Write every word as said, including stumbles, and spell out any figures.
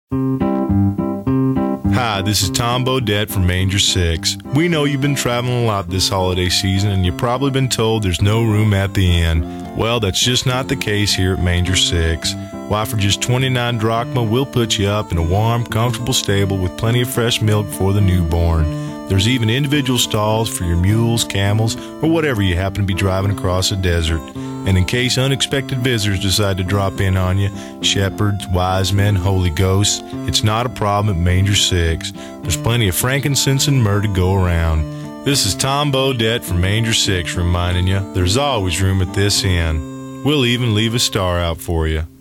Hi, this is Tom Bodette from Manger six. We know you've been traveling a lot this holiday season, and you've probably been told there's no room at the inn. Well, that's just not the case here at Manger six. Why, for just twenty-nine drachma, we'll put you up in a warm, comfortable stable with plenty of fresh milk for the newborn. There's even individual stalls for your mules, camels, or whatever you happen to be driving across the desert. And in case unexpected visitors decide to drop in on you, shepherds, wise men, holy ghosts, it's not a problem at Manger six. There's plenty of frankincense and myrrh to go around. This is Tom Bodette from Manger six reminding you there's always room at this inn. We'll even leave a star out for you.